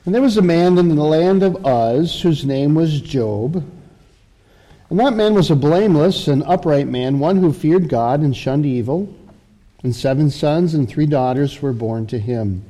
And there was a man in the land of Uz whose name was Job. And that man was a blameless and upright man, one who feared God and shunned evil. And 7 sons and 3 daughters were born to him.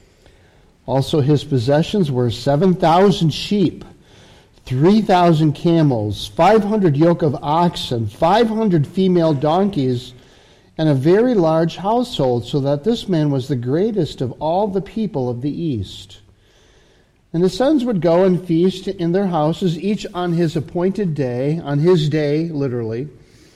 Also his possessions were 7,000 sheep, 3,000 camels, 500 yoke of oxen, 500 female donkeys, and a very large household, so that this man was the greatest of all the people of the East. And his sons would go and feast in their houses, each on his appointed day, on his day, literally,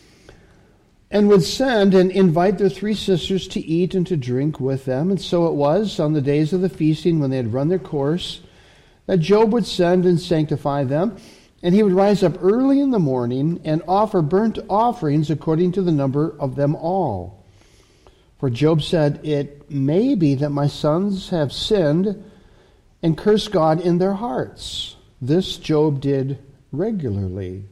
and would send and invite their 3 sisters to eat and to drink with them. And so it was, on the days of the feasting, when they had run their course, that Job would send and sanctify them. And he would rise up early in the morning and offer burnt offerings according to the number of them all. For Job said, "It may be that my sons have sinned and cursed God in their hearts." This Job did regularly.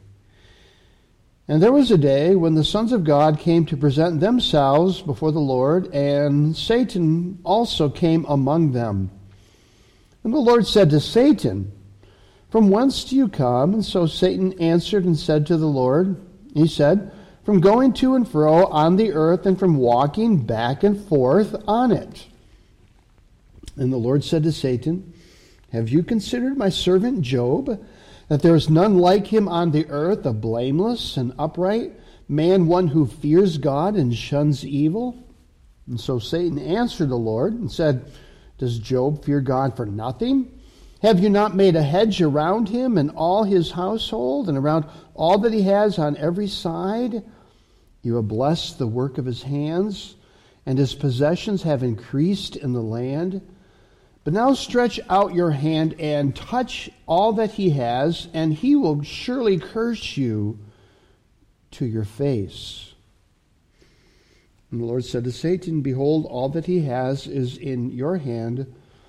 And there was a day when the sons of God came to present themselves before the Lord, and Satan also came among them. And the Lord said to Satan, "From whence do you come?" And so Satan answered and said to the Lord, he said, "From going to and fro on the earth, and from walking back and forth on it." And the Lord said to Satan, "Have you considered my servant Job, that there is none like him on the earth, a blameless and upright man, one who fears God and shuns evil?" And so Satan answered the Lord and said, "Does Job fear God for nothing? Have you not made a hedge around him and all his household, and around all that he has on every side? You have blessed the work of his hands, and his possessions have increased in the land. But now stretch out your hand and touch all that he has, and he will surely curse you to your face." And the Lord said to Satan, "Behold, all that he has is in your hand.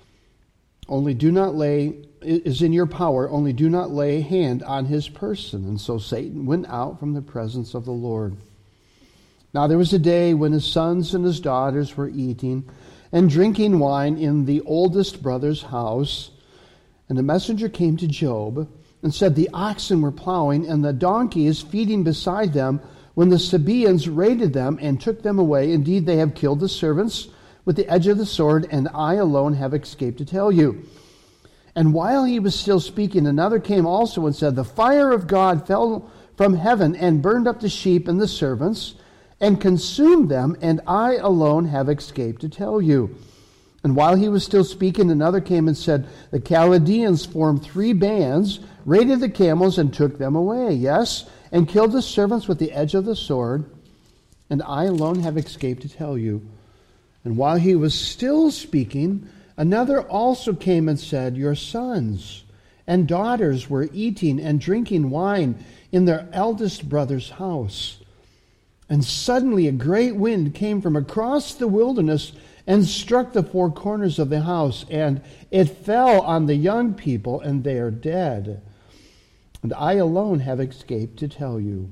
Is in your power, only do not lay hand on his person." And so Satan went out from the presence of the Lord. Now there was a day when his sons and his daughters were eating and drinking wine in the oldest brother's house. And a messenger came to Job and said, "The oxen were plowing and the donkeys feeding beside them, when the Sabaeans raided them and took them away. Indeed, they have killed the servants with the edge of the sword, and I alone have escaped to tell you." And while he was still speaking, another came also and said, "The fire of God fell from heaven and burned up the sheep and the servants, and consumed them, and I alone have escaped to tell you." And while he was still speaking, another came and said, "The Chaldeans formed 3 bands, raided the camels, and took them away. Yes, and killed the servants with the edge of the sword, and I alone have escaped to tell you." And while he was still speaking, another also came and said, "Your sons and daughters were eating and drinking wine in their eldest brother's house. And suddenly a great wind came from across the wilderness and struck the 4 corners of the house, and it fell on the young people, and they are dead. And I alone have escaped to tell you."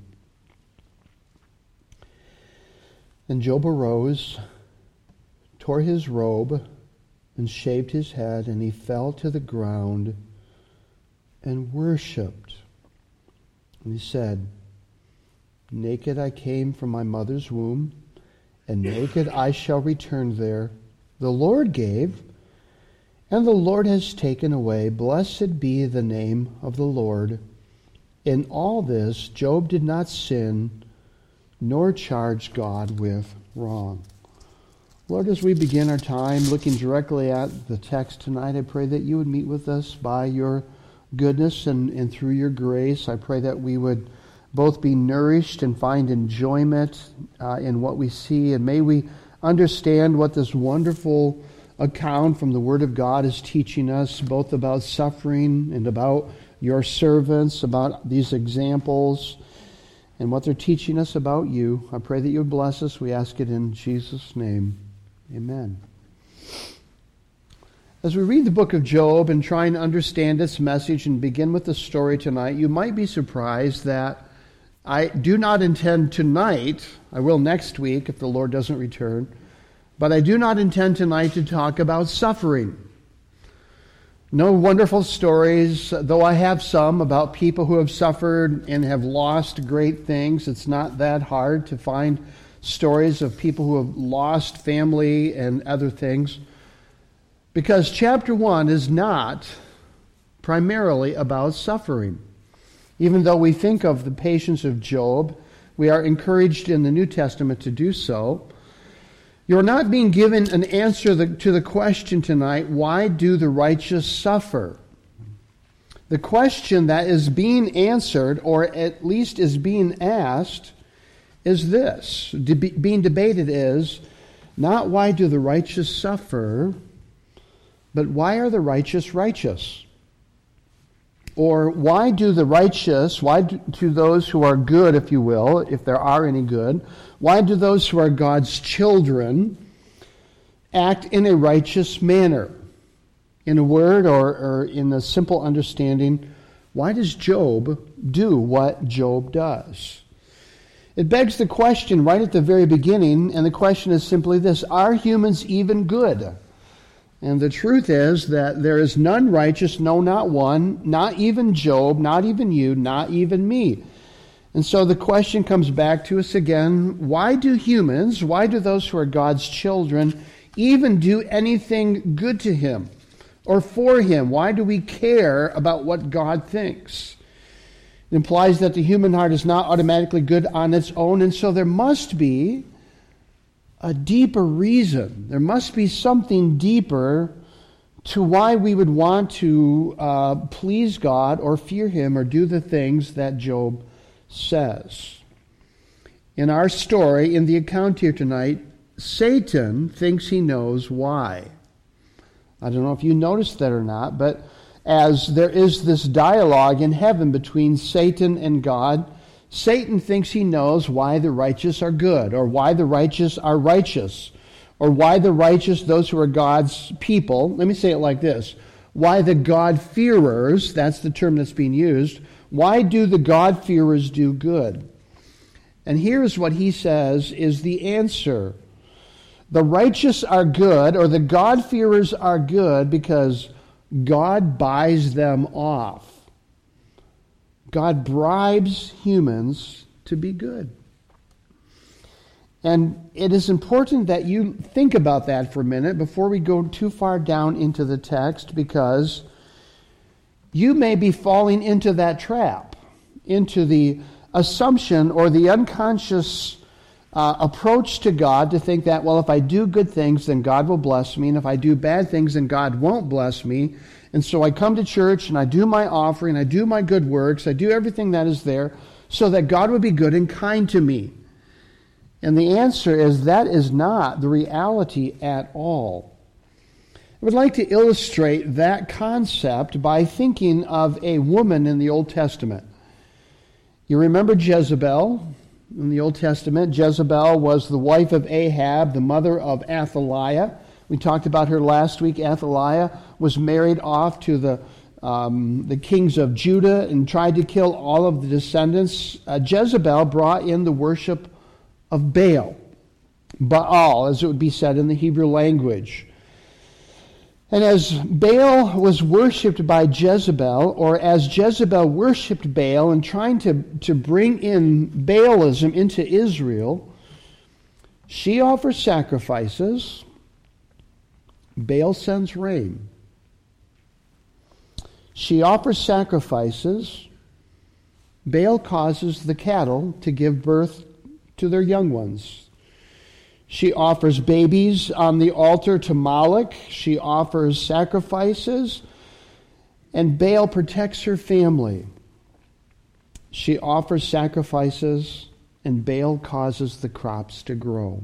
And Job arose, tore his robe, and shaved his head, and he fell to the ground and worshipped. And he said, "Naked I came from my mother's womb, and naked I shall return there. The Lord gave, and the Lord has taken away. Blessed be the name of the Lord." In all this, Job did not sin, nor charge God with wrong. Lord, as we begin our time looking directly at the text tonight, I pray that you would meet with us by your goodness and through your grace. I pray that we would both be nourished and find enjoyment in what we see. And may we understand what this wonderful account from the Word of God is teaching us, both about suffering and about your servants, about these examples, and what they're teaching us about you. I pray that you would bless us. We ask it in Jesus' name. Amen. As we read the book of Job and try and understand its message and begin with the story tonight, you might be surprised that I do not intend tonight, I will next week if the Lord doesn't return, but I do not intend tonight to talk about suffering. No wonderful stories, though I have some, about people who have suffered and have lost great things. It's not that hard to find stories of people who have lost family and other things. Because chapter 1 is not primarily about suffering. Even though we think of the patience of Job, we are encouraged in the New Testament to do so. You're not being given an answer to the question tonight, why do the righteous suffer? The question that is being answered, or at least is being asked, is this. Being debated is, not why do the righteous suffer, but why are the righteous righteous? Or why do the righteous, why do those who are good, if you will, if there are any good, why do those who are God's children act in a righteous manner? In a word, or in a simple understanding, why does Job do what Job does? It begs the question right at the very beginning, and the question is simply this: are humans even good? And the truth is that there is none righteous, no, not one, not even Job, not even you, not even me. And so the question comes back to us again, why do humans, why do those who are God's children even do anything good to Him or for Him? Why do we care about what God thinks? It implies that the human heart is not automatically good on its own, and so there must be a deeper reason. There must be something deeper to why we would want to please God or fear Him or do the things that Job says. In our story, in the account here tonight, Satan thinks he knows why. I don't know if you noticed that or not, but as there is this dialogue in heaven between Satan and God, Satan thinks he knows why the righteous are good, or why the righteous are righteous, or why the righteous, those who are God's people, let me say it like this, why the God-fearers, that's the term that's being used, why do the God-fearers do good? And here's what he says is the answer. The righteous are good, or the God-fearers are good, because God buys them off. God bribes humans to be good. And it is important that you think about that for a minute before we go too far down into the text, because you may be falling into that trap, into the assumption or the unconscious approach to God to think that, well, if I do good things, then God will bless me, and if I do bad things, then God won't bless me. And so I come to church and I do my offering, I do my good works, I do everything that is there so that God would be good and kind to me. And the answer is that is not the reality at all. I would like to illustrate that concept by thinking of a woman in the Old Testament. You remember Jezebel in the Old Testament? Jezebel was the wife of Ahab, the mother of Athaliah. We talked about her last week. Athaliah was married off to the kings of Judah and tried to kill all of the descendants. Jezebel brought in the worship of Baal, as it would be said in the Hebrew language. And as Baal was worshipped by Jezebel, or as Jezebel worshipped Baal and trying to bring in Baalism into Israel, she offers sacrifices. Baal sends rain. She offers sacrifices. Baal causes the cattle to give birth to their young ones. She offers babies on the altar to Moloch. She offers sacrifices. And Baal protects her family. She offers sacrifices, and Baal causes the crops to grow.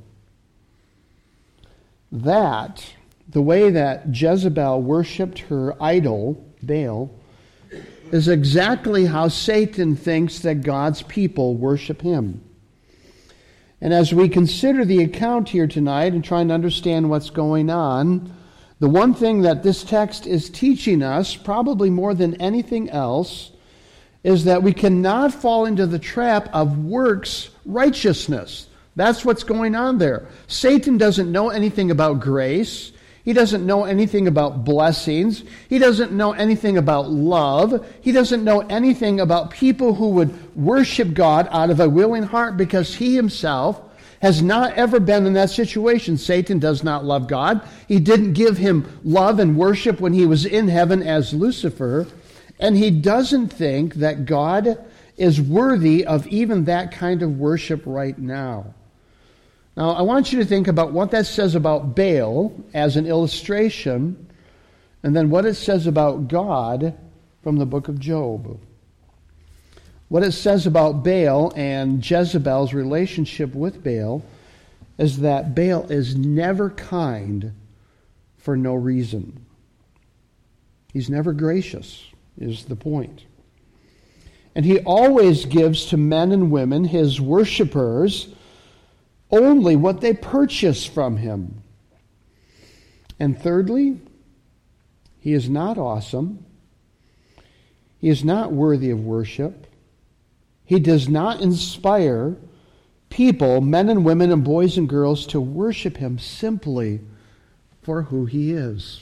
That, the way that Jezebel worshipped her idol, Baal, is exactly how Satan thinks that God's people worship him. And as we consider the account here tonight and trying to understand what's going on, the one thing that this text is teaching us, probably more than anything else, is that we cannot fall into the trap of works righteousness. That's what's going on there. Satan doesn't know anything about grace. He doesn't know anything about blessings. He doesn't know anything about love. He doesn't know anything about people who would worship God out of a willing heart, because he himself has not ever been in that situation. Satan does not love God. He didn't give him love and worship when he was in heaven as Lucifer. And he doesn't think that God is worthy of even that kind of worship right now. Now, I want you to think about what that says about Baal as an illustration, and then what it says about God from the book of Job. What it says about Baal and Jezebel's relationship with Baal is that Baal is never kind for no reason. He's never gracious, is the point. And he always gives to men and women, his worshipers, only what they purchase from him. And thirdly, he is not awesome. He is not worthy of worship. He does not inspire people, men and women and boys and girls, to worship him simply for who he is.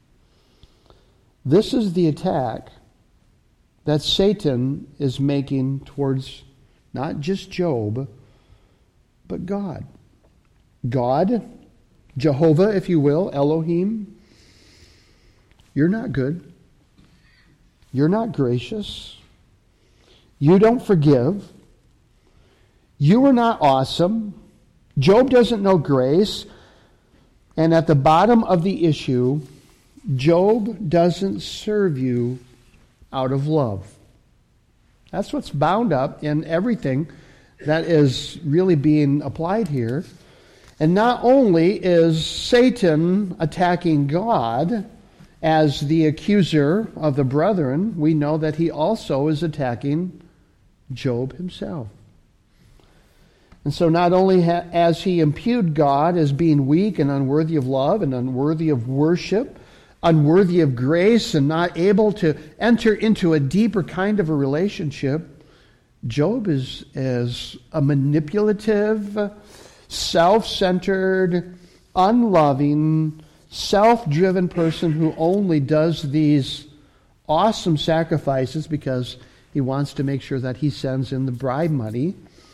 This is the attack that Satan is making towards not just Job, but God. God, Jehovah, if you will, Elohim, you're not good. You're not gracious. You don't forgive. You are not awesome. Job doesn't know grace. And at the bottom of the issue, Job doesn't serve you out of love. That's what's bound up in everything that is really being applied here. And not only is Satan attacking God as the accuser of the brethren, we know that he also is attacking Job himself. And so not only has he impugned God as being weak and unworthy of love and unworthy of worship, unworthy of grace, and not able to enter into a deeper kind of a relationship, Job is a manipulative, self-centered, unloving, self-driven person who only does these awesome sacrifices because he wants to make sure that he sends in the bribe money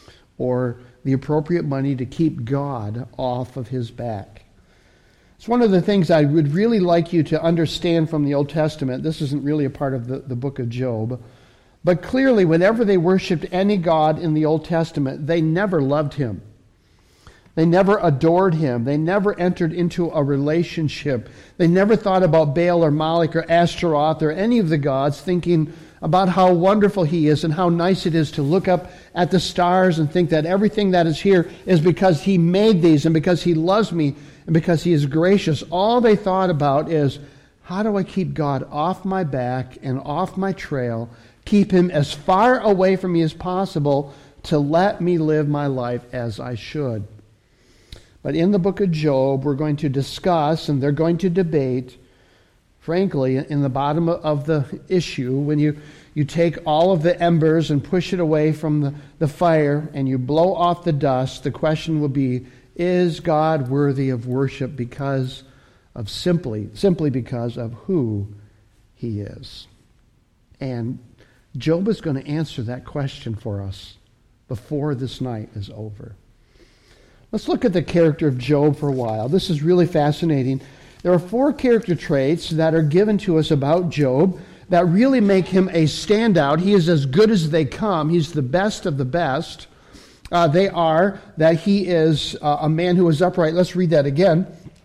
or the appropriate money to keep God off of his back. It's one of the things I would really like you to understand from the Old Testament. This isn't really a part of the book of Job. But clearly, whenever they worshipped any god in the Old Testament, they never loved him. They never adored him. They never entered into a relationship. They never thought about Baal or Moloch or Ashtaroth or any of the gods, thinking about how wonderful he is and how nice it is to look up at the stars and think that everything that is here is because he made these and because he loves me and because he is gracious. All they thought about is, how do I keep God off my back and off my trail, keep him as far away from me as possible to let me live my life as I should. But in the book of Job, we're going to discuss, and they're going to debate, frankly, in the bottom of the issue, when you take all of the embers and push it away from the fire and you blow off the dust, the question will be, is God worthy of worship because of simply because of who he is? And Job is going to answer that question for us before this night is over. Let's look at the character of Job for a while. This is really fascinating. There are 4 character traits that are given to us about Job that really make him a standout. He is as good as they come. He's the best of the best. They are that he is a man who is upright. Let's read that again.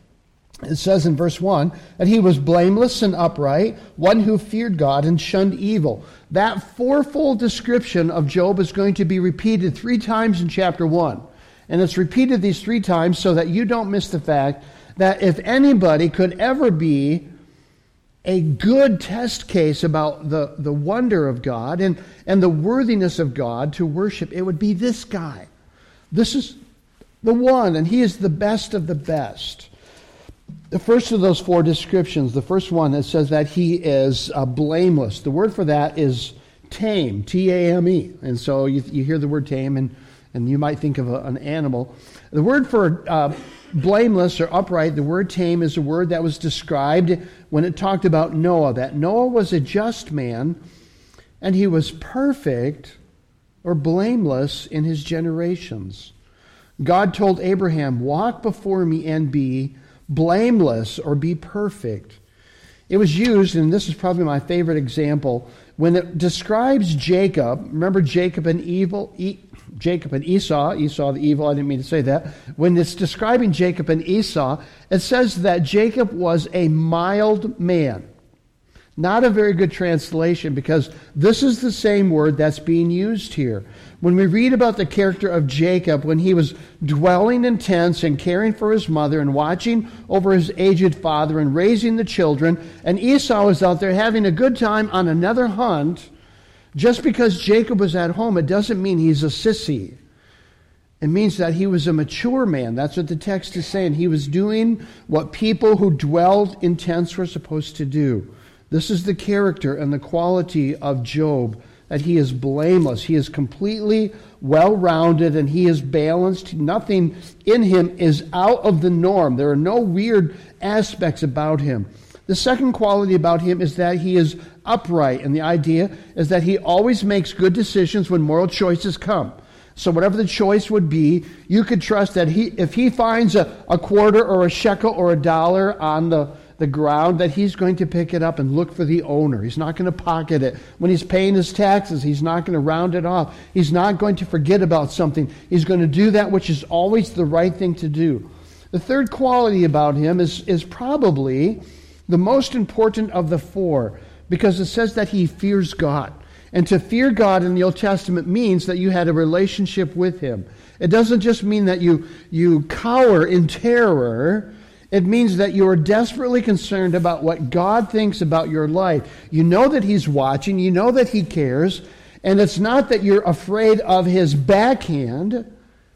It says in verse 1 that he was blameless and upright, one who feared God and shunned evil. That fourfold description of Job is going to be repeated 3 times in chapter 1. And it's repeated these 3 times so that you don't miss the fact that if anybody could ever be a good test case about the wonder of God and the worthiness of God to worship, it would be this guy. This is the one, and he is the best of the best. The first of those 4 descriptions, the first one, it says that he is blameless. The word for that is tame, T-A-M-E. And so you hear the word tame, and you might think of an animal. The word for blameless or upright, the word tame is a word that was described when it talked about Noah, that Noah was a just man and he was perfect or blameless in his generations. God told Abraham, walk before me and be blameless or be perfect. It was used, and this is probably my favorite example, when it describes Jacob. Remember Jacob and Esau, Esau the evil, I didn't mean to say that. When it's describing Jacob and Esau, it says that Jacob was a mild man. Not a very good translation, because this is the same word that's being used here. When we read about the character of Jacob, when he was dwelling in tents and caring for his mother and watching over his aged father and raising the children, and Esau was out there having a good time on another hunt, just because Jacob was at home, it doesn't mean he's a sissy. It means that he was a mature man. That's what the text is saying. He was doing what people who dwelled in tents were supposed to do. This is the character and the quality of Job, that he is blameless. He is completely well-rounded and he is balanced. Nothing in him is out of the norm. There are no weird aspects about him. The second quality about him is that he is upright, and the idea is that he always makes good decisions when moral choices come. So whatever the choice would be, you could trust that if he finds a quarter or a shekel or a dollar on the ground, that he's going to pick it up and look for the owner. He's not going to pocket it. When he's paying his taxes, he's not going to round it off. He's not going to forget about something. He's going to do that which is always the right thing to do. The third quality about him is probably the most important of the four, because it says that he fears God. And to fear God in the Old Testament means that you had a relationship with him. It doesn't just mean that you cower in terror. It means that you are desperately concerned about what God thinks about your life. You know that he's watching. You know that he cares. And it's not that you're afraid of his backhand.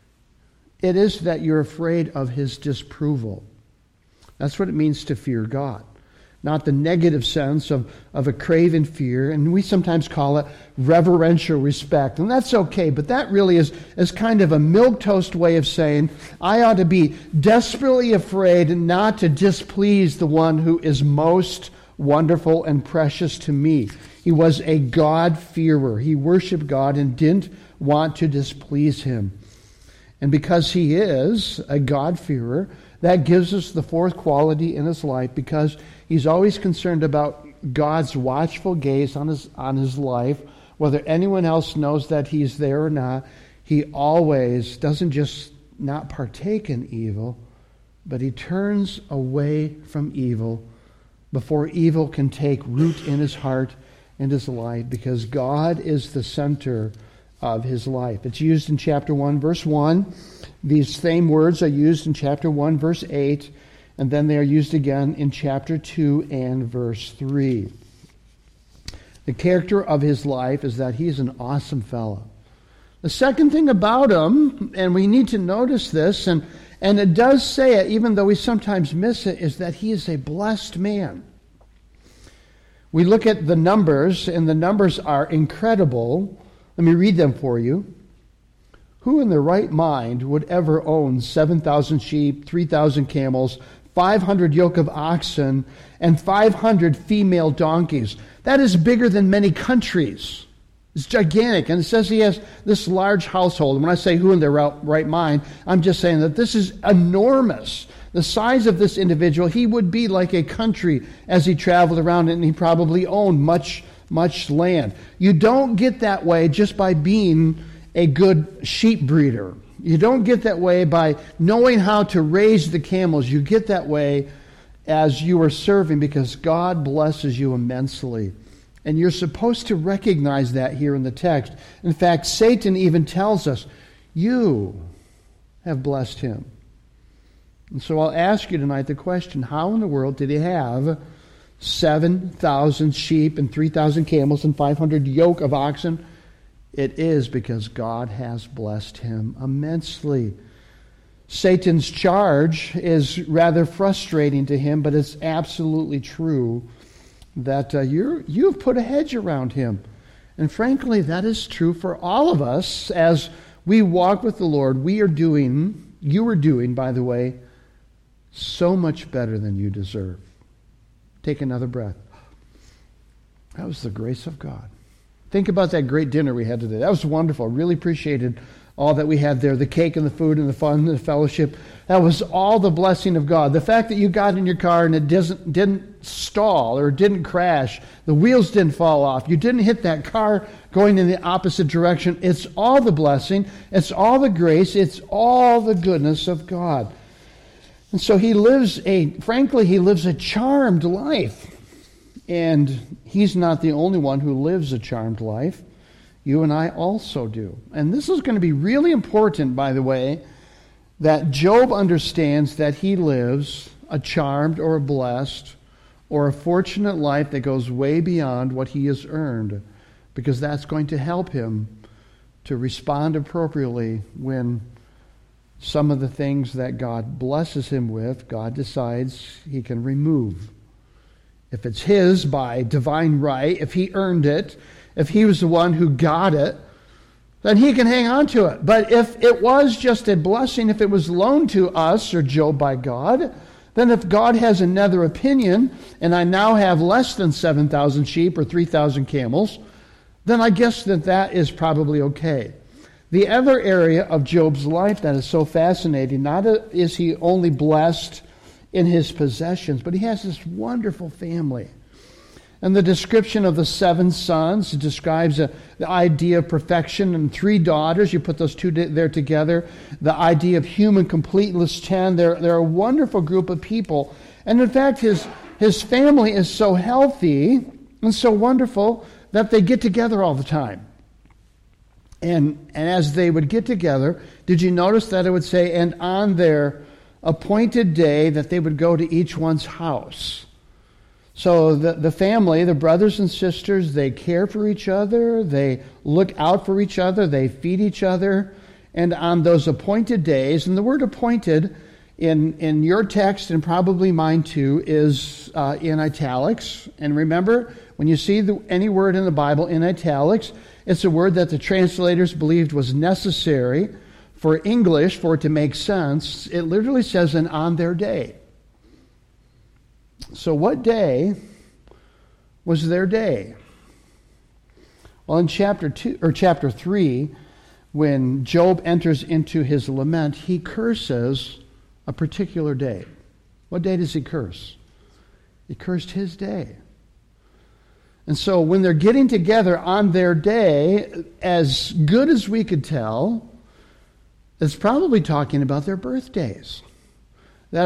It is that you're afraid of his disapproval. That's what it means to fear God. Not the negative sense of a craven fear. And we sometimes call it reverential respect. And that's okay, but that really is kind of a milquetoast way of saying, I ought to be desperately afraid not to displease the one who is most wonderful and precious to me. He was a God-fearer. He worshiped God and didn't want to displease him. And because he is a God-fearer, that gives us the fourth quality in his life, because he's always concerned about God's watchful gaze on his life, whether anyone else knows that he's there or not. He always doesn't just not partake in evil, but he turns away from evil before evil can take root in his heart and his life, because God is the center of his life. It's used in chapter 1, verse 1. These same words are used in chapter 1, verse 8, and then they are used again in chapter 2 and verse 3. The character of his life is that he's an awesome fellow. The second thing about him, and we need to notice this, and it does say it even though we sometimes miss it, is that he is a blessed man. We look at the numbers, and the numbers are incredible. Let me read them for you. Who in their right mind would ever own 7,000 sheep, 3,000 camels, 500 yoke of oxen, and 500 female donkeys? That is bigger than many countries. It's gigantic. And it says he has this large household. And when I say who in their right mind, I'm just saying that this is enormous. The size of this individual, he would be like a country as he traveled around, and he probably owned much land. You don't get that way just by being a good sheep breeder. You don't get that way by knowing how to raise the camels. You get that way as you are serving, because God blesses you immensely. And you're supposed to recognize that here in the text. In fact, Satan even tells us, you have blessed him. And so I'll ask you tonight the question, how in the world did he have 7,000 sheep and 3,000 camels and 500 yoke of oxen? It is because God has blessed him immensely. Satan's charge is rather frustrating to him, but it's absolutely true that you've put a hedge around him. And frankly, that is true for all of us as we walk with the Lord. You are doing, by the way, so much better than you deserve. Take another breath. That was the grace of God. Think about that great dinner we had today. That was wonderful. Really appreciated all that we had there, the cake and the food and the fun and the fellowship. That was all the blessing of God. The fact that you got in your car and it didn't stall or didn't crash, the wheels didn't fall off, you didn't hit that car going in the opposite direction, it's all the blessing, it's all the grace, it's all the goodness of God. And so he lives a charmed life. And he's not the only one who lives a charmed life. You and I also do. And this is going to be really important, by the way, that Job understands that he lives a charmed or a blessed or a fortunate life that goes way beyond what he has earned, because that's going to help him to respond appropriately when some of the things that God blesses him with, God decides he can remove. If it's his by divine right, if he earned it, if he was the one who got it, then he can hang on to it. But if it was just a blessing, if it was loaned to us or Job by God, then if God has another opinion, and I now have less than 7,000 sheep or 3,000 camels, then I guess that is probably okay. The other area of Job's life that is so fascinating, not is he only blessed in his possessions, but he has this wonderful family. And the description of the 7 sons describes the idea of perfection, and 3 daughters. You put those two there together. The idea of human completeness, 10. They're a wonderful group of people. And in fact, his family is so healthy and so wonderful that they get together all the time. And as they would get together, did you notice that it would say, and on their appointed day, that they would go to each one's house. So the family, the brothers and sisters, they care for each other, they look out for each other, they feed each other, and on those appointed days, and the word appointed in your text and probably mine too is in italics. And remember, when you see any word in the Bible in italics, it's a word that the translators believed was necessary for English, for it to make sense. It literally says, and on their day. So what day was their day? Well, in chapter 3, when Job enters into his lament, he curses a particular day. What day does he curse? He cursed his day. And so when they're getting together on their day, as good as we could tell, it's probably talking about their birthdays. That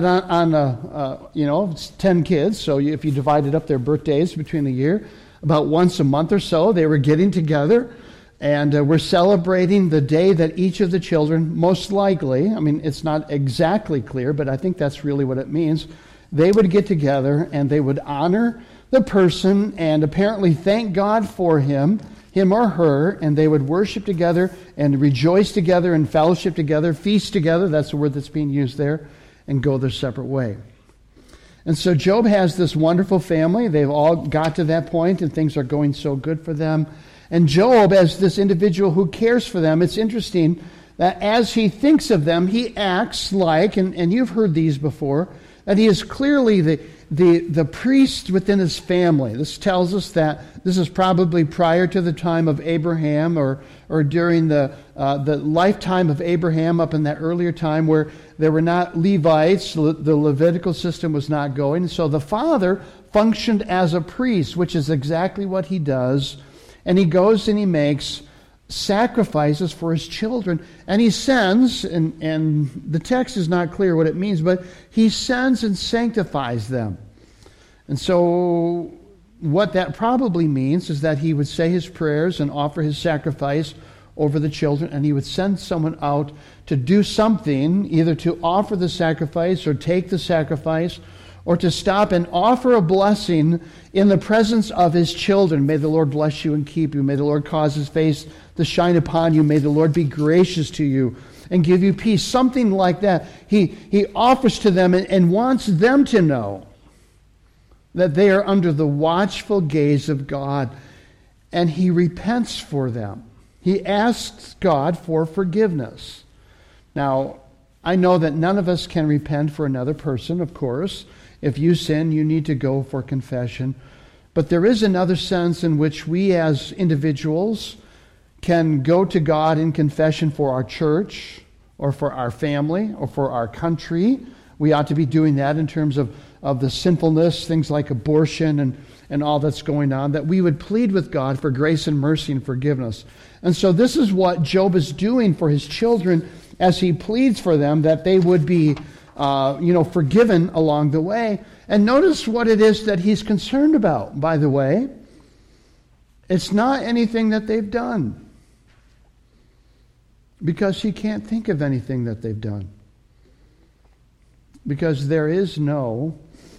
it's 10 kids, so if you divided up their birthdays between the year, about once a month or so, they were getting together, and we're celebrating the day that each of the children, most likely, I mean, it's not exactly clear, but I think that's really what it means, they would get together and they would honor the person and apparently thank God for him or her, and they would worship together and rejoice together and fellowship together, feast together, that's the word that's being used there, and go their separate way. And so Job has this wonderful family. They've all got to that point, and things are going so good for them. And Job, as this individual who cares for them, it's interesting that as he thinks of them, he acts like, and you've heard these before, that he is clearly the priest within his family. This tells us that this is probably prior to the time of Abraham or during the lifetime of Abraham, up in that earlier time where there were not Levites, the Levitical system was not going. So the father functioned as a priest, which is exactly what he does. And he goes and he makes sacrifices for his children. And he sends, and the text is not clear what it means, but he sends and sanctifies them. And so what that probably means is that he would say his prayers and offer his sacrifice over the children, and he would send someone out to do something, either to offer the sacrifice or take the sacrifice, or to stop and offer a blessing in the presence of his children. May the Lord bless you and keep you. May the Lord cause his face to shine upon you. May the Lord be gracious to you and give you peace. Something like that. He offers to them and wants them to know that they are under the watchful gaze of God, and he repents for them. He asks God for forgiveness. Now, I know that none of us can repent for another person, of course. If you sin, you need to go for confession. But there is another sense in which we as individuals can go to God in confession for our church or for our family or for our country. We ought to be doing that in terms of the sinfulness, things like abortion and all that's going on, that we would plead with God for grace and mercy and forgiveness. And so this is what Job is doing for his children as he pleads for them, that they would be forgiven along the way. And notice what it is that he's concerned about, by the way. It's not anything that they've done, because he can't think of anything that they've done. Because there is no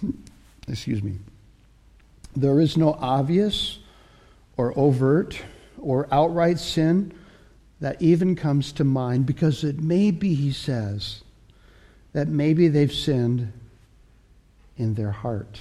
obvious or overt or outright sin that even comes to mind, because it may be, he says, that maybe they've sinned in their heart.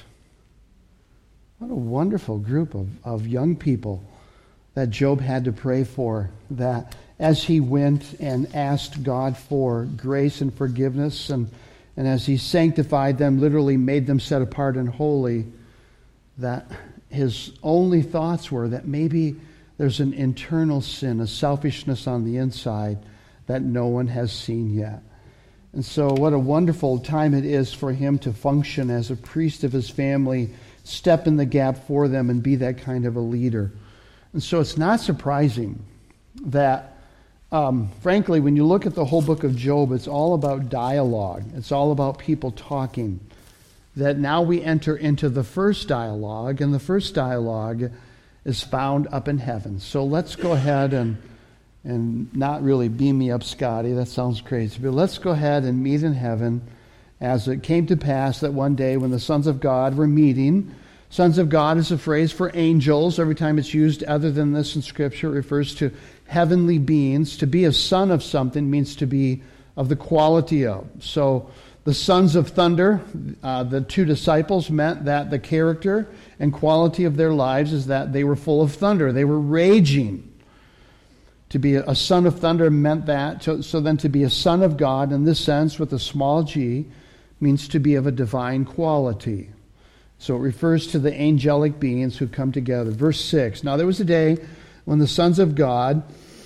What a wonderful group of young people that Job had to pray for, that as he went and asked God for grace and forgiveness, and as he sanctified them, literally made them set apart and holy, that his only thoughts were that maybe there's an internal sin, a selfishness on the inside that no one has seen yet. And so what a wonderful time it is for him to function as a priest of his family, step in the gap for them and be that kind of a leader. And so it's not surprising that, frankly, when you look at the whole book of Job, it's all about dialogue. It's all about people talking. That now we enter into the first dialogue, and the first dialogue is found up in heaven. So let's go ahead and not really beam me up, Scotty. That sounds crazy. But let's go ahead and meet in heaven, as it came to pass that one day when the sons of God were meeting. Sons of God is a phrase for angels. Every time it's used other than this in Scripture, it refers to heavenly beings. To be a son of something means to be of the quality of. So the sons of thunder, the two disciples, meant that the character and quality of their lives is that they were full of thunder. They were raging. To be a son of thunder meant that. So then to be a son of God in this sense with a small g means to be of a divine quality. So it refers to the angelic beings who come together. Verse 6, now there was a day when the sons of God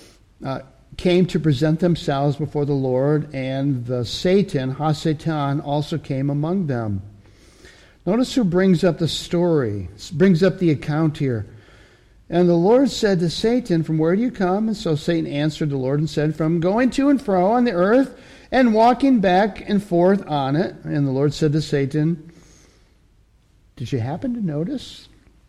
came to present themselves before the Lord, and the Satan, Ha-Satan, also came among them. Notice who brings up the story, brings up the account here. And the Lord said to Satan, from where do you come? And so Satan answered the Lord and said, from going to and fro on the earth and walking back and forth on it. And the Lord said to Satan, did you happen to notice?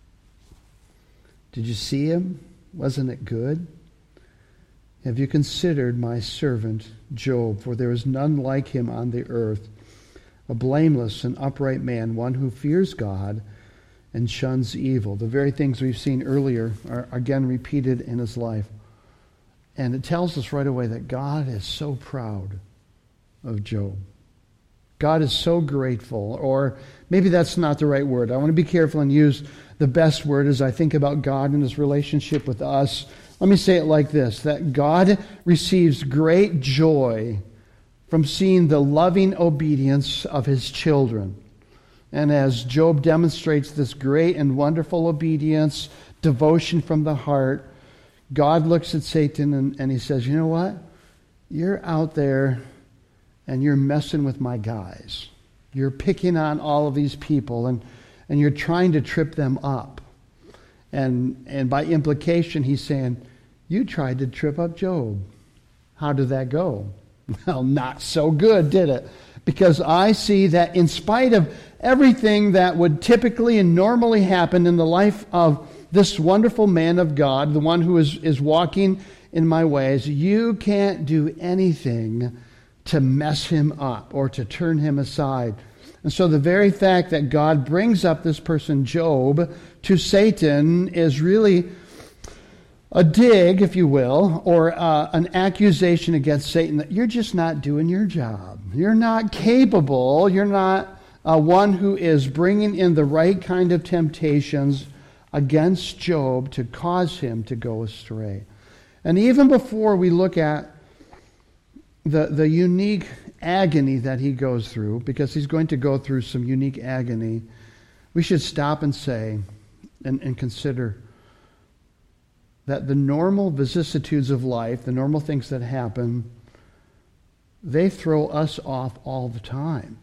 Did you see him? Wasn't it good? Have you considered my servant Job? For there is none like him on the earth, a blameless and upright man, one who fears God and shuns evil. The very things we've seen earlier are again repeated in his life. And it tells us right away that God is so proud of Job. God is so grateful, or maybe that's not the right word. I want to be careful and use the best word as I think about God and his relationship with us. Let me say it like this, that God receives great joy from seeing the loving obedience of his children. And as Job demonstrates this great and wonderful obedience, devotion from the heart, God looks at Satan and he says, you know what? You're out there and you're messing with my guys. You're picking on all of these people and you're trying to trip them up. And by implication, he's saying, you tried to trip up Job. How did that go? Well, not so good, did it? Because I see that in spite of everything that would typically and normally happen in the life of this wonderful man of God, the one who is walking in my ways, you can't do anything to mess him up or to turn him aside. And so the very fact that God brings up this person, Job, to Satan is really a dig, if you will, or an accusation against Satan that you're just not doing your job. You're not capable. You're not one who is bringing in the right kind of temptations against Job to cause him to go astray. And even before we look at the unique agony that he goes through, because he's going to go through some unique agony, we should stop and say and consider that the normal vicissitudes of life, the normal things that happen, they throw us off all the time.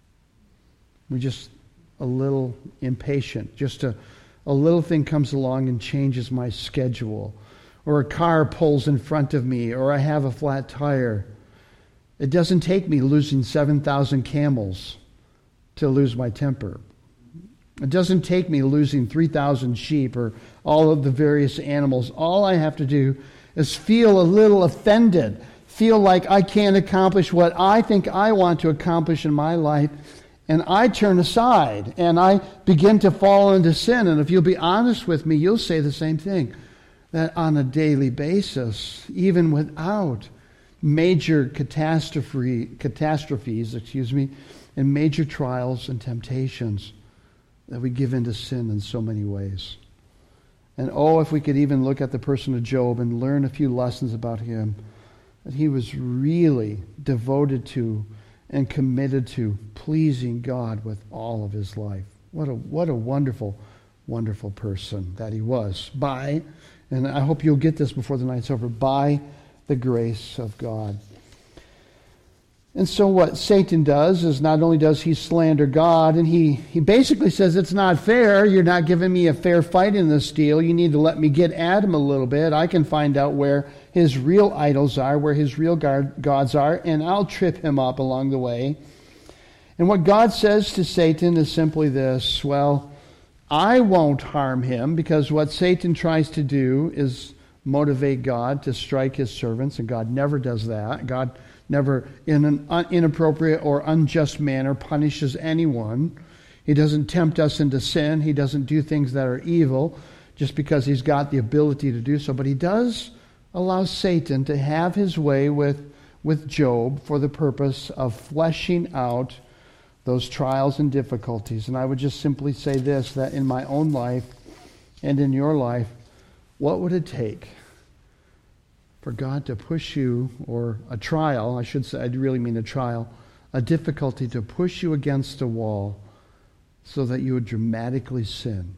We're just a little impatient. Just a little thing comes along and changes my schedule. Or a car pulls in front of me, or I have a flat tire. It doesn't take me losing 7,000 camels to lose my temper. It doesn't take me losing 3,000 sheep or all of the various animals. All I have to do is feel a little offended, feel like I can't accomplish what I think I want to accomplish in my life, and I turn aside and I begin to fall into sin. And if you'll be honest with me, you'll say the same thing, that on a daily basis, even without major catastrophes, and major trials and temptations, that we give in to sin in so many ways. And if we could even look at the person of Job and learn a few lessons about him, that he was really devoted to and committed to pleasing God with all of his life. What a wonderful, wonderful person that he was. And I hope you'll get this before the night's over, by the grace of God. And so what Satan does is, not only does he slander God, and he basically says, it's not fair, you're not giving me a fair fight in this deal, you need to let me get at him a little bit, I can find out where his real idols are, where his real gods are, and I'll trip him up along the way. And what God says to Satan is simply this: well, I won't harm him, because what Satan tries to do is motivate God to strike his servants, and God never does that. God never, in an inappropriate or unjust manner, punishes anyone. He doesn't tempt us into sin. He doesn't do things that are evil just because he's got the ability to do so. But he does allow Satan to have his way with Job for the purpose of fleshing out those trials and difficulties. And I would just simply say this, that in my own life and in your life, what would it take for God to push you, or a trial, I should say, I really mean a trial, a difficulty to push you against a wall so that you would dramatically sin?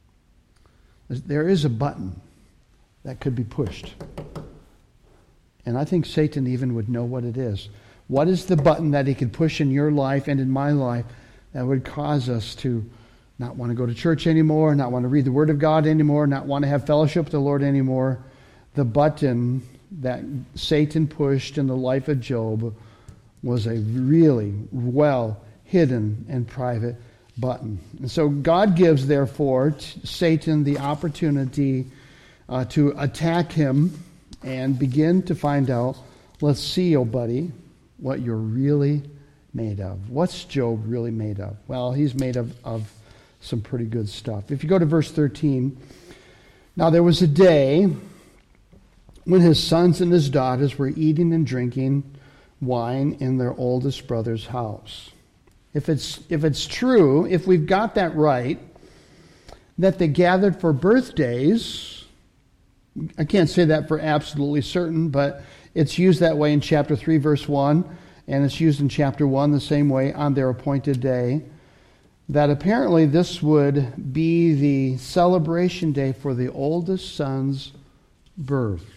There is a button that could be pushed. And I think Satan even would know what it is. What is the button that he could push in your life and in my life that would cause us to not want to go to church anymore, not want to read the Word of God anymore, not want to have fellowship with the Lord anymore? The button that Satan pushed in the life of Job was a really well hidden and private button. And so God gives, therefore, Satan the opportunity to attack him and begin to find out, let's see, oh buddy, what you're really made of. What's Job really made of? Well, he's made of some pretty good stuff. If you go to verse 13, now there was a day when his sons and his daughters were eating and drinking wine in their oldest brother's house. If it's true, if we've got that right, that they gathered for birthdays, I can't say that for absolutely certain, but it's used that way in chapter 3, verse 1, and it's used in chapter 1 the same way, on their appointed day, that apparently this would be the celebration day for the oldest son's birth.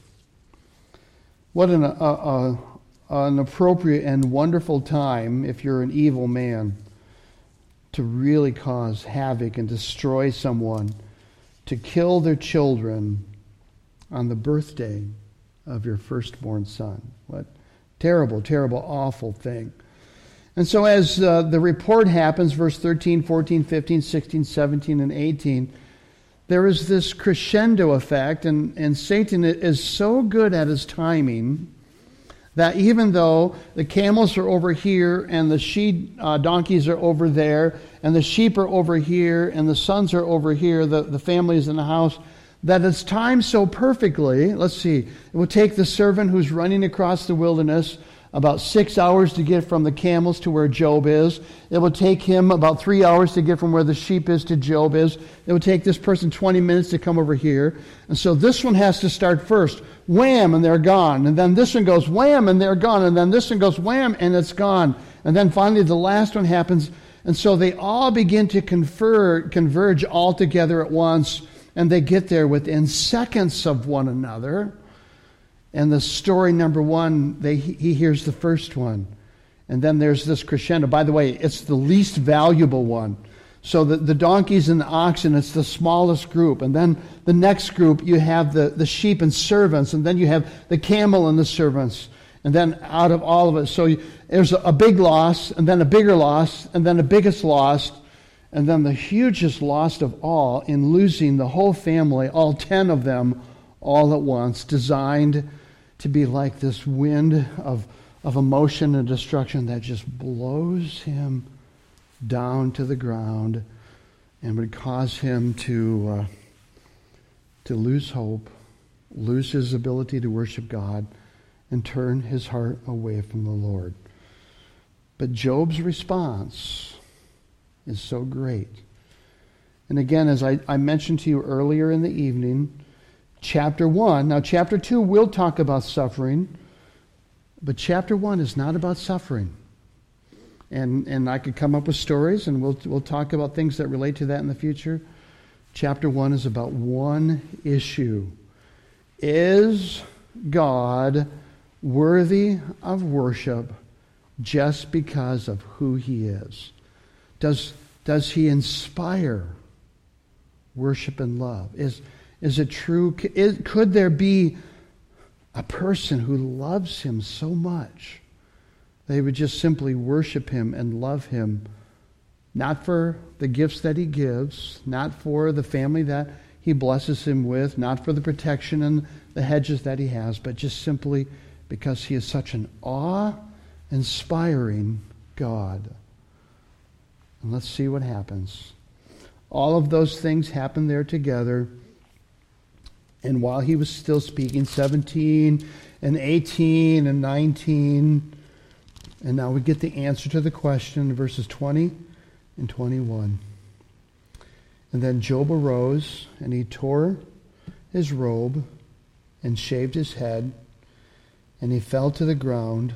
What an appropriate and wonderful time, if you're an evil man, to really cause havoc and destroy someone, to kill their children on the birthday of your firstborn son. What terrible, terrible, awful thing. And so as the report happens, verse 13, 14, 15, 16, 17, and 18, there is this crescendo effect, and Satan is so good at his timing that even though the camels are over here and the donkeys are over there and the sheep are over here and the sons are over here, the families in the house, that it's timed so perfectly. Let's see. It will take the servant who's running across the wilderness, about 6 hours to get from the camels to where Job is. It will take him about 3 hours to get from where the sheep is to Job is. It will take this person 20 minutes to come over here. And so this one has to start first. Wham, and they're gone. And then this one goes wham, and they're gone. And then this one goes wham, and it's gone. And then finally the last one happens. And so they all begin to converge all together at once. And they get there within seconds of one another. And the story number one, he hears the first one. And then there's this crescendo. By the way, it's the least valuable one. So the donkeys and the oxen, it's the smallest group. And then the next group, you have the sheep and servants. And then you have the camel and the servants. And then out of all of it, so there's a big loss, and then a bigger loss, and then the biggest loss, and then the hugest loss of all in losing the whole family, all 10 of them, all at once, designed to be like this wind of emotion and destruction that just blows him down to the ground and would cause him to lose hope, lose his ability to worship God, and turn his heart away from the Lord. But Job's response is so great. And again, as I mentioned to you earlier in the evening, chapter 1, now chapter 2 will talk about suffering, but chapter 1 is not about suffering. And I could come up with stories, and we'll talk about things that relate to that in the future. Chapter 1 is about one issue. Is God worthy of worship just because of who he is? Does he inspire worship and love? Is it true? Could there be a person who loves him so much they would just simply worship him and love him, not for the gifts that he gives, not for the family that he blesses him with, not for the protection and the hedges that he has, but just simply because he is such an awe-inspiring God? And let's see what happens. All of those things happen there together. And while he was still speaking, 17 and 18 and 19, and now we get the answer to the question in verses 20 and 21. And then Job arose, and he tore his robe and shaved his head, and he fell to the ground.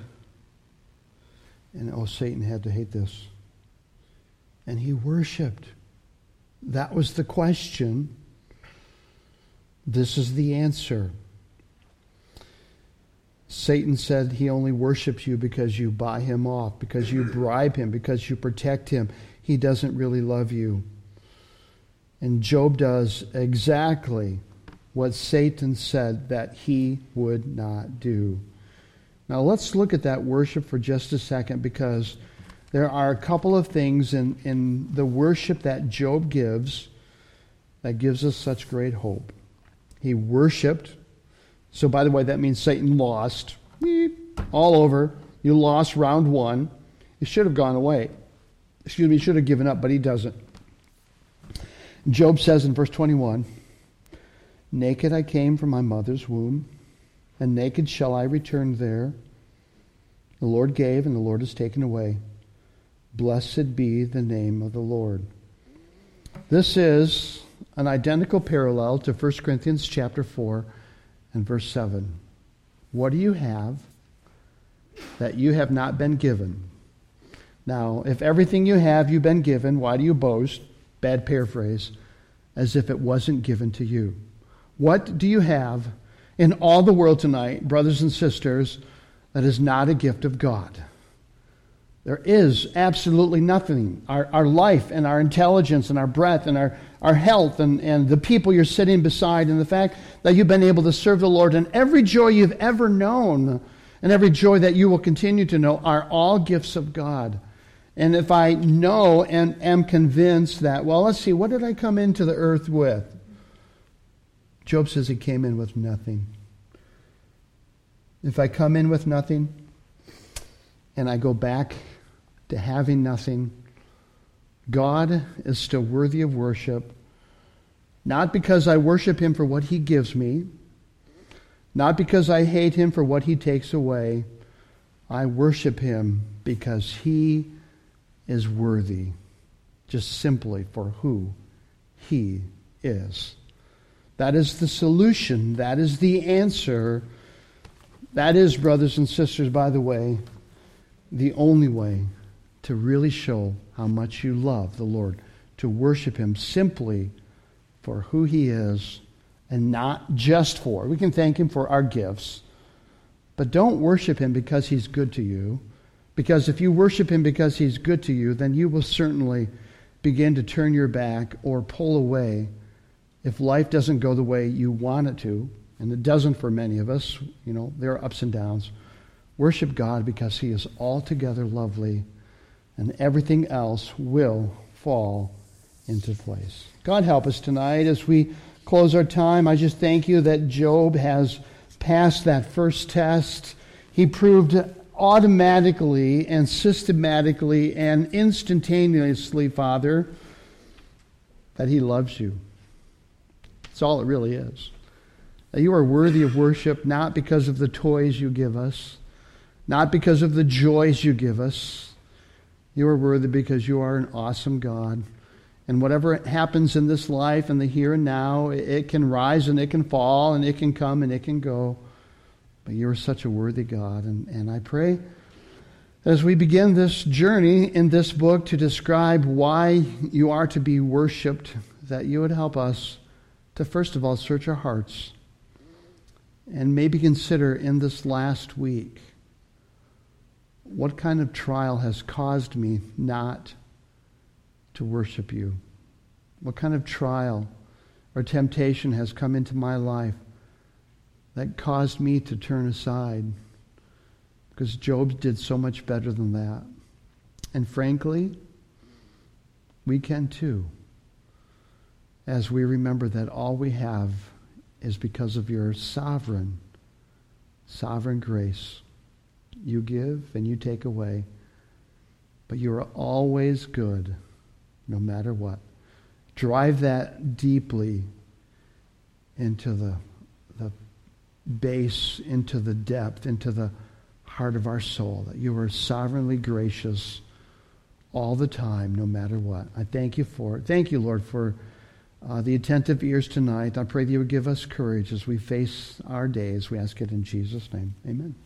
And oh, Satan had to hate this. And he worshiped. That was the question. This is the answer. Satan said he only worships you because you buy him off, because you bribe him, because you protect him. He doesn't really love you. And Job does exactly what Satan said that he would not do. Now let's look at that worship for just a second, because there are a couple of things in the worship that Job gives that gives us such great hope. He worshiped. So by the way, that means Satan lost. All over. You lost round one. He should have gone away. He should have given up, but he doesn't. Job says in verse 21, "Naked I came from my mother's womb, and naked shall I return there. The Lord gave, and the Lord has taken away. Blessed be the name of the Lord." This is an identical parallel to 1 Corinthians chapter 4 and verse 7. What do you have that you have not been given? Now, if everything you have you've been given, why do you boast? Bad paraphrase. As if it wasn't given to you. What do you have in all the world tonight, brothers and sisters, that is not a gift of God? There is absolutely nothing. Our life and our intelligence and our breath and our health and the people you're sitting beside and the fact that you've been able to serve the Lord and every joy you've ever known and every joy that you will continue to know are all gifts of God. And if I know and am convinced that, well, let's see, what did I come into the earth with? Job says he came in with nothing. If I come in with nothing and I go back to having nothing, God is still worthy of worship, not because I worship him for what he gives me, not because I hate him for what he takes away, I worship him because he is worthy, just simply for who he is. That is the solution. That is the answer. That is, brothers and sisters, by the way, the only way to really show how much you love the Lord, to worship him simply for who he is and not just for. We can thank him for our gifts, but don't worship him because he's good to you, because if you worship him because he's good to you, then you will certainly begin to turn your back or pull away if life doesn't go the way you want it to, and it doesn't for many of us. There are ups and downs. Worship God because he is altogether lovely, and everything else will fall into place. God help us tonight as we close our time. I just thank you that Job has passed that first test. He proved automatically and systematically and instantaneously, Father, that he loves you. That's all it really is. That you are worthy of worship not because of the toys you give us, not because of the joys you give us. You are worthy because you are an awesome God. And whatever happens in this life and the here and now, it can rise and it can fall and it can come and it can go. But you are such a worthy God. And I pray as we begin this journey in this book to describe why you are to be worshipped, that you would help us to first of all search our hearts and maybe consider in this last week, what kind of trial has caused me not to worship you? What kind of trial or temptation has come into my life that caused me to turn aside? Because Job did so much better than that. And frankly, we can too, as we remember that all we have is because of your sovereign grace. You give and you take away, but you are always good, no matter what. Drive that deeply into the base, into the depth, into the heart of our soul, that you are sovereignly gracious all the time, no matter what. I thank you for it. Thank you, Lord, for the attentive ears tonight. I pray that you would give us courage as we face our days. We ask it in Jesus' name. Amen.